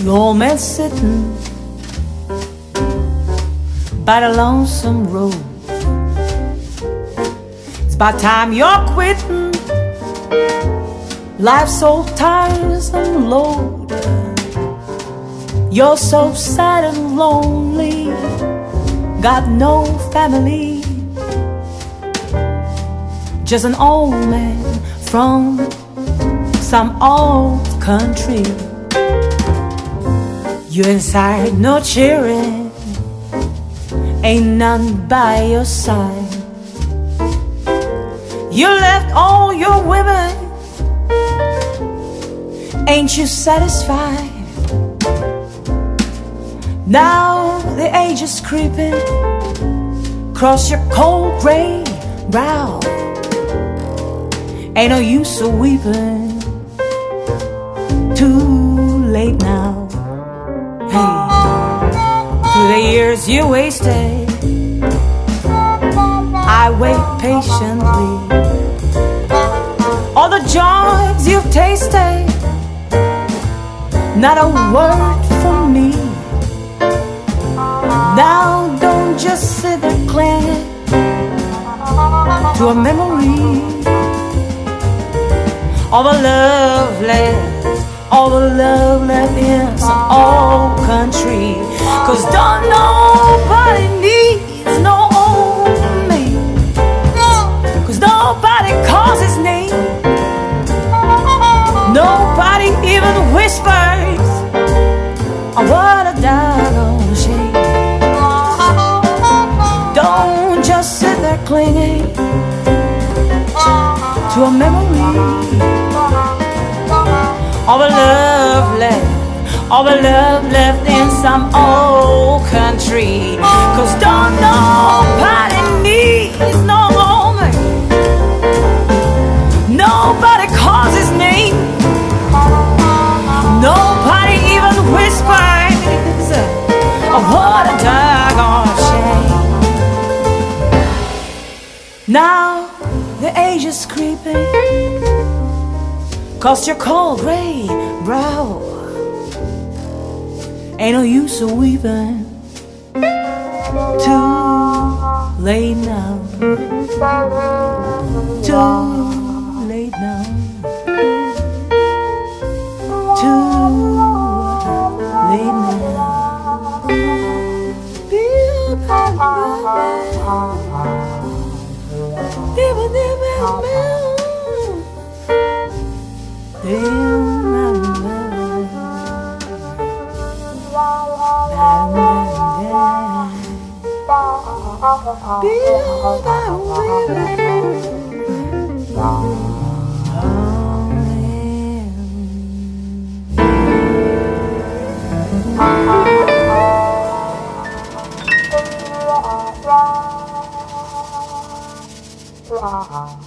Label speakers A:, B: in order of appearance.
A: The old man sitting by the lonesome road. It's about time you're quitting. Life's so tiresome load. You're so sad and lonely, got no family, just an old man from some old country. You're inside, no cheering, ain't none by your side. You left all your women, ain't you satisfied? Now the age is creeping across your cold gray brow. Ain't no use of weeping, too late now. Hey, through the years you wasted, I wait patiently. All the joys you've tasted, not a word from me. Now don't just sit there clinging to a memory. All the love left, all the love left in some old country. 'Cause don't nobody needs no old man, 'cause nobody calls his name. Nobody even whispers, oh, what a doggone shame. Don't just sit there clinging to a memory. All the love left, all the love left in some old country. 'Cause don't nobody needs no woman, nobody calls his name. Nobody even whispers, oh, what a doggone shame. Now the age is creeping across your cold gray brow. Ain't no use of weeping, too late now. Too late now. Too late now.
B: Wow.